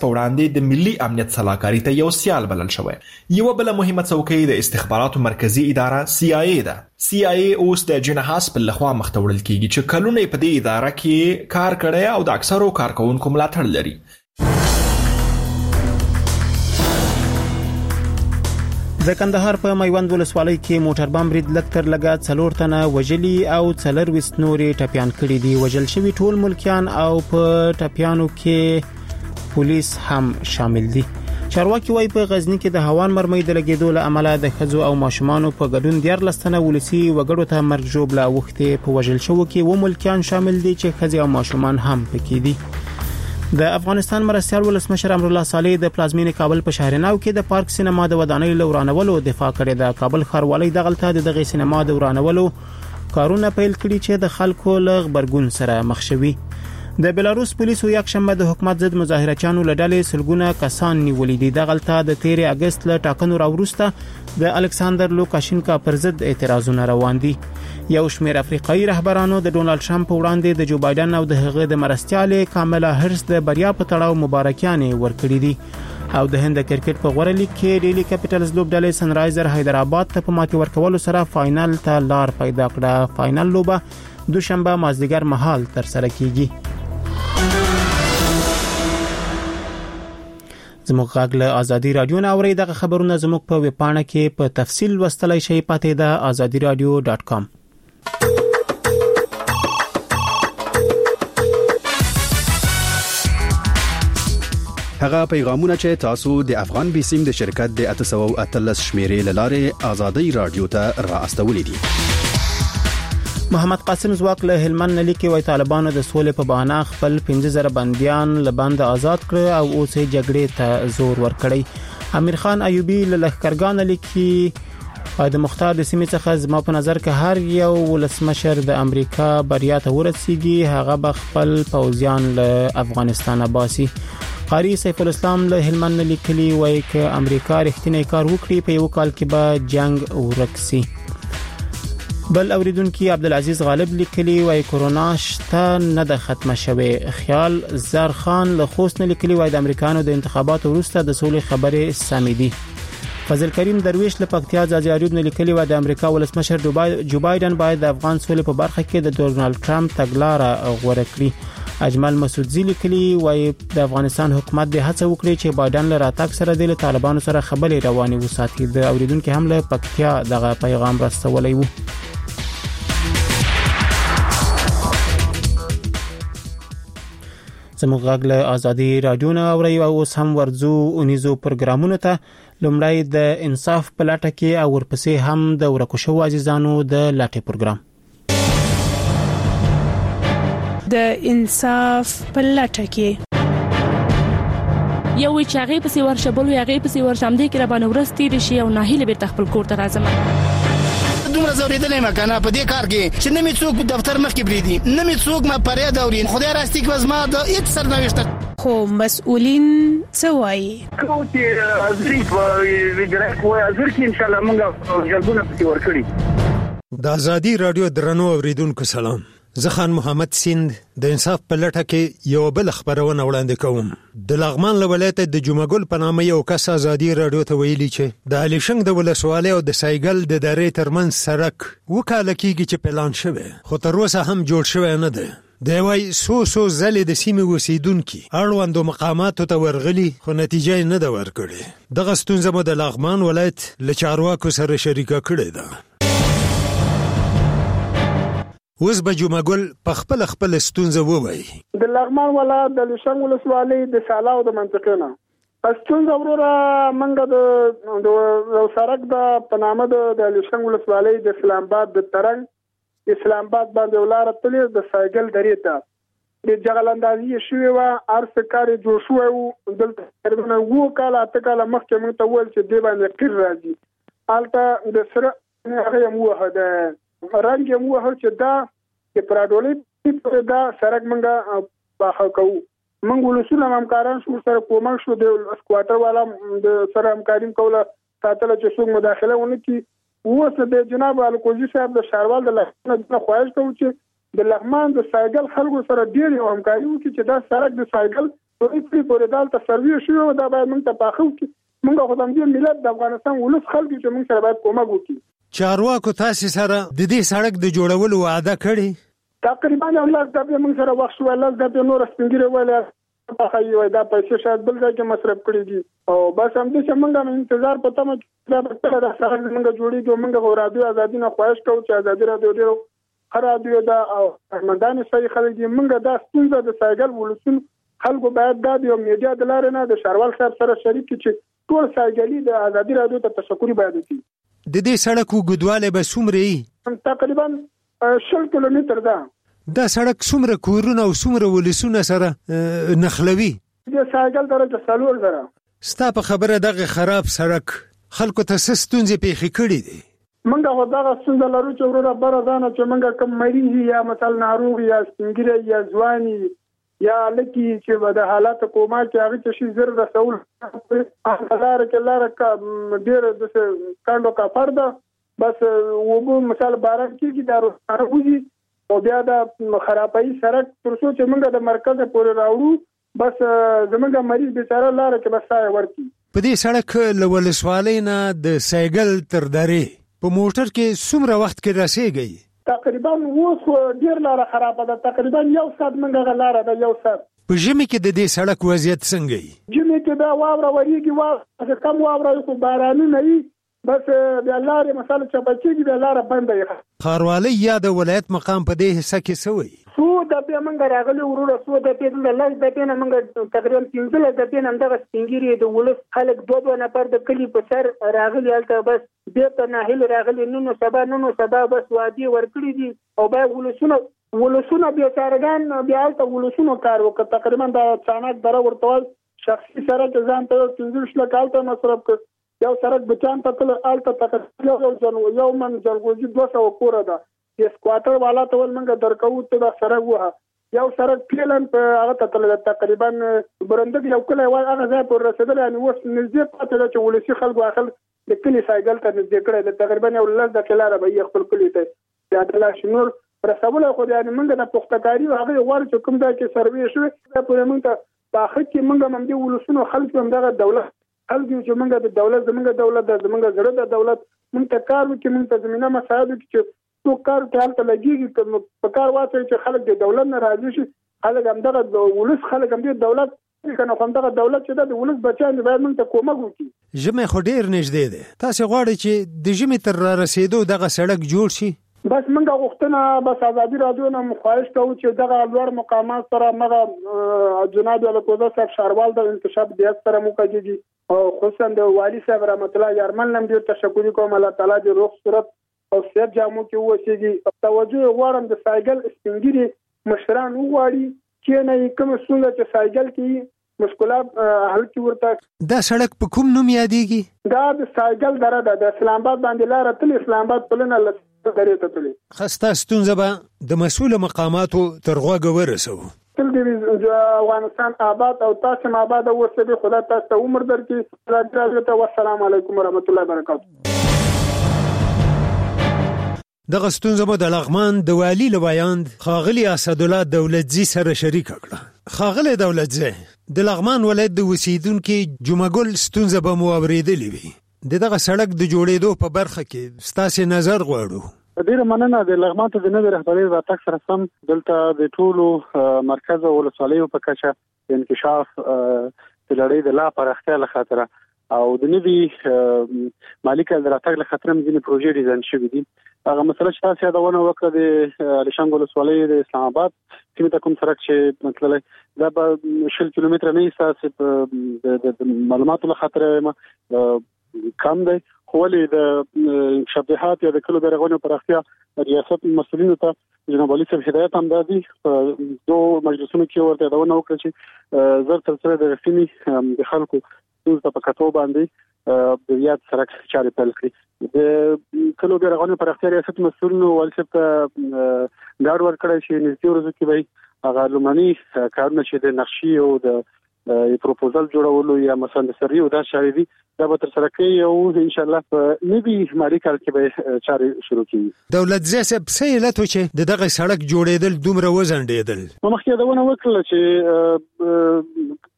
په وړاندې د ملي امنیت صلاحکاري ته یو سیال بلل شوی. یو بل مهمه څوکۍ د استخباراتو مرکزی اداره CIA ده. CIA اوس د جناحاس په لخوا مخته وړل کیږي چې کلونه په دې اداره کې کار کړی او د اکثرو کارکونکو ملاتړ لري. د کندهار په میوند ولسوالۍ کې موټر بم برید لکتر لګا 4 تنه وجلی او 24 نورې ټپيان کړي دي. وجل شوی ټول ملکیان او په ټپيانو کې پولیس هم شامل دي. چارواکي وايي په غزنی کې د هوان مرمۍ د لګیدو له امله د خځو او ماشومانو په ګډون 14 تنه ولسی وګړو ته مرګ ژوبله وخته. په وجل شو کې و ملکیان شامل دي چې خځې او ماشومان هم پکې دي. د افغانستان مرستیال ولسمشر امر الله صالح د پلازمینې کابل په شهرناو کې د پارک سینما د ودانۍ لورانولو دفاع کړې ده. کابل ښاروالۍ دغلطه دغه سینما د ورانولو کارونه پیل کړي چې د خلکو له غبرګون سره مخ شوي. د بلاروس پولیسو یک شنبه د حکومت ضد مظاهرچیانو لړلې سلګونه کسان نیولې دي. دغلطه د 13 اگست له ټاکنو راوروسته د الکساندر لوکاشینکا پر ضد اعتراضونه روان دي. یو شمېر افریقایي رهبرانو د ډونالد ټرمپ په وړاندې د جو بایدن او د هغه د مرستیال کاملا هریس د بریا په تړاو مبارکیانې ورکړې دي. او د هند کرکټ په غوړه لیګ کې ډیلی کیپټلز لوبډلې سنرایزر حیدرآباد ته په ماتې ورکولو سره فائنل ته لار پیدا کړه. فائنل لوبه دوشنبه مازدیګر مهال تر سره کیږي. زموږ غږ له ازادي رادیو نه اورئ. دغه خبرونه زموږ په ویب پاڼه کې په تفصیل لوستلای شئ. پاتې ده azadiradio.com. هغه پیغامونه چې تاسو د افغان بیسیم د شرکت د 813 شمیرې لاره ازادي رادیو ته راستولې دي. محمد قاسم زواک له هلمند لیکي وای طالبانو د سولې په بهانه خپل 15000 بنديان له بند آزاد کړ او اوس یې جګړې ته زور ورکړی. امیر خان ایوبی له لښکرګان لیکي د مختار د سیمې څخه زما په نظر کې هر یو ولسمشر د امریکا بریا ته ورسیږي هغه به خپل پوځیان له افغانستان باسي. قاری سیف الاسلام له هلمند لیکلي وای ک امریکا رښتینی کار وکړي په یو کال کې به جنگ ورکسي. بل اوریدونکو عبدالعزیز غالب لیکلی وای کورونا شته نه د ختمه شوه. خیال زر خان له خوست نه لیکلی وای د امریکانو د انتخاباتو وروسته د سولې خبرې سمې دي. فضل کریم درویش له پکتیا ځاځي اریوب نه لیکلی وای د امریکا ولسمشر جو بایدن باید د افغان سولې په برخه کې د ډونالد ټرمپ تګلارې غوړه کړي. اجمل مسعودزی لیکلی وای د افغانستان حکومت د هڅه وکړي چې بایدن له راتګ سره د طالبانو سره خبرې روانې وساتي. د اوریدونکو هم له پکتیا دغه پیغام راستولی وو. زموږ غږ له ازادي رادیو نه اوري او اوس هم ورځو اونیزو پروګرامونو ته. لومړی د انصاف په لټه کې او ورپسې هم د ورکوشو عزیزانو د لټه پروګرام. د انصاف په لټه کې یو چاغې پسې ورشبل یو هغه پسې ورشم دي کې را باندې ورستې شي او ناهیله به تخپل کور ته راځم. دومره زوریدلې مکانه په دې کار کې چې نه می څوک دفتر مخ کې بریدي نه می څوک ما پرې دورین خدای راستي کې وزما د هیڅ سرنوشت خو مسؤلین څه وایي کوم چې ازري وګړي کوی ازر کې ان شاء الله موږ جلبونه پکې ورکړي. د ازادي رادیو درنو اوریدونکو سلام. زه خان محمد سیند د انصاف په لټه کې یو بل خبرونه وړاندې کوم. د لغمان له ولایت د جمعګل په نامه یو کس ازادي رادیو ته ویلي چې د الیشنګ د ولسوالۍ او د سایګل د درې ترمنځ سړک وکاله کیږي چې پلان شوی خو تر اوسه هم جوړ شوی نه دی. د وای سو زلې د سیمې اوسیدونکو اړوندو مقاماتو ته ورغلي خو نتیجه نه ده ورکړې. دغه ستونزه مو د لغمان ولایت له چارواکو سره شریکه کړې ده. اوس به جمعګل په خپل ستونزه ووایي. د لغمان ولایت د لشنګ ولسوالۍ د سالاو د منطقې نه ستونزه وروره منګه د سړک د پنامه د لشنګ ولسوالۍ د اسلام آباد د ترنګ اسلام آباد باندې ولاره تلې د سایګل درې ته د جغلندازي شوی و ارس کار جوړ شوی و دلته تقریبا وو کال اته کال مخکې موږ ته ویل چې دی باندې قیر راځي البته د سره هغه مو هدا رنګ مو هر چې دا چې پراډولې دا سرک منګه باخه کوو منګ ولسونه همکاران شو سره کومک شو د سکواټر والا د سره همکاري کوله ساتل چې څوک مداخله ونه کی اوس د جناب الکوزي صاحب د شاروال د لغمان خواهش کوم چې د لغمان د سایګل خلکو سره ډیر همکاري وکړي چې دا سرک د سایګل پورې دالته سروي شو دا باید موږ ته پاخو کې موږ خو د ملت د افغانستان ولس خلک چې موږ سره باید کومک وکړي. چارواکو تاسو سره د دې سړک د جوړولو وعده کړې؟ تقریبا الله دې موږ سره وخت شو الله دې نور سپینګری ولا پخایي وای دا پیسې شاید بل ځای کې مصرف کړي دي او بس هم دې چې موږ انتظار پته مې دا سره موږ جوړیږو موږ رادیو ازادي نه خواهش کوو چې ازادي رادیو ډیرو خرادیو دا او مندان صحیح خلک دي موږ دا ستونزه د سایګل ولسون خلکو باید دا د میډیا د لارې نه د شاروال صاحب سره شریک چې ټول سایګلي د ازادي رادیو ته تشکر باید وکړي. د دې سړک وګدواله به څومره تقریبا 10 کیلومتر ده. دا سړک څومره کورونه او څومره ولسونه سره نخلوي؟ د سایګل درجه 4 زره. ستا په خبره دغه خراب سړک خلکو ته ستونزې پیښې کړې دي؟ منګه خو دغه ستونزه لرو چې وروره بره دانه چې منګه کم مریض یا مثلا ناروغ یا سپینګری یا ځواني یا لکه چې د حالات کومه چې هغه چې شي زر رسول هغه کې لاره ډیر د کاندو کا فرد بس وبو مثال باران کې دا راوځي او بیا د خرابای سړک تر څو چې موږ د مرکز پورې راوړو بس زمونږ مریض بیچاره لاره کې بس سای ورکی. په دې سړک له ولسوالۍ نه د سایګل تر درې په موټر کې څومره وخت کې رسیږي؟ تقریبا اوس ډیر لاره خرابه ده تقریبا 1 ساعت منګه لاره ده 1 ساعت. په ژمي کې د دې سړک وضعیت څنګه وي؟ ژمي کې دا واوره وریږي واوره کم واوره خو باراني نه وي بس د لارې مثلا چپچېږي د لاره بنده وي. ښاروالۍ یا د ولایت مقام په دې حصہ کې څه وایي؟ سو د بیا منګه راغلي وروره سو د پیډل لاس د پینه منګه تقریبا 15 د پینه دغه سپینګری د ولس خلک 2 نفر د کلی په سر راغلي الته بس بیرته ناهیل راغلي نو سبا بس وادي ورکړي دي او بیا ولسونه بیا چارګان بیا الته ولسونه کار وکړ تقریبا د چانک دره ورته شخصي سره ځان ته 15 لک الته مصرف کړ یو سرک بچان تکل الته تکل یو من جلغوزي 200 کوره ده یس کوارټر والا ته ولنګ درکو ته دا سرک وه یو سرک پیلن په هغه تکل تقریبا برندګ یو کله هغه ځای پر رسیدل یعنی وس نږدې پاتې ده چې ولسی خلکو اخل د کلی سایګل ته نږدې کړي تقریبا یو لږ د کلاره به خپل کلی ته د عدالت شنور رسول خو یعنی موږ د پختکاری هغه غواړو چې کوم ځای کې سروي شوی دا پر موږ ته باخه کې موږ هم د ولسونو خلک هم دغه دولت خلک چې موږ د دولت زمونږ زړه د دولت موږ ته کار وکړي موږ ته زمينه مساعده وکړي چې څو کار ته حالت لګيږي په کار واچي چې خلک د دولت نه راضي شي خلک هم دغه ولس خلک هم د دولت کنه کوم دغه دولت چې د ولس بچان باید موږ ته کومک وکړي. ژمه خو ډیر نږدې ده تاسو غواړئ چې د ژمه تر رسیدو دغه سړک جوړ شي؟ بس منګه غوښتنه بس ازادي رادیو نه مخواهش کوو چې دغه لوړ مقامات سره مغه جناب الکوزا صاحب شاروال د انتشاب د سره موکجي او خصوصا د والی صاحب رحمت الله یارمن لم ډیر تشکر کوم الله تعالی دې روغ صورت او صحت جامو کې وشيږي. توجه غواړم د سایګل سپینګری مشران وغواړي چې نه کوم څنګه چې سایګل کې مشکلات حل کی ورته. دا سړک په کوم نوم یادېږي؟ دا د سایګل دره ده د اسلام آباد باندې لار تل اسلام آباد پلنه درې ته تللی. خسته ستونزه به د مسؤل مقاماتو تر غوږه ورسوو. تل دې افغانستان آباد او تاسو آباد اوسئ خدای تاسو ته عمر درکړي. والسلام علیکم ورحمت الله وبرکاته. دغه ستونزه مو د لغمان د والی لویاند خاغلی اسدالله دولتزی سره شریک کړه. خاغلی دولتزی د لغمان ولایت د اوسیدونکو جمعګل ستونزه به مو اوریدلې وي. دغه سړک د جوړېدو په برخه کې ستاسو نظر غواړو. ډیره مننه د لغمان ته د نوې رهبرۍ راتګ سره سم دلته د ټولو مرکز او ولسوالیو په کچه د انکشاف د لړۍ د لا پراختیا لخاطر او د نوې مالی کال راتګ لخاطر مې پروژې ډیزاین شوې دي. هغه مسله چې تاسو یادونه وکړه د الیشنګ ولسوالۍ د اسلام آباد سیمه ته کوم سړک چې مطلب دا به 10 کیلومتره نه ایسه د معلوماتو لخاطر کم دی خو ولې د شبهات یا د کلو بیرغونو پراختیا ریاست مسؤلینو ته جناب علي صاحب هدایت هم دادي په 2 مجلسونو کې ورته یادونه وکړه چې زر تر سره د رسمي د خلکو څه په کتو باندې د یاد سړک چارې پیل کړې. د کلو بیرغونو پراختیا ریاست مسؤلینو ولې څه ګاډ ورکړی چې نږدې ورځو کې به هغه لومړني کارونه چې د نقشې او د پروپوزل جوړولو یا مثلا د سریو دا شاوې دي دا به تر سره کوي او ان شاء الله په نوي مالي کال کې به چارې شروع کیږي. دولتزی صاحب څه علت و چې دغه سړک جوړېدل دومره وزندېدل؟ مخکې دا ونه وکړل چې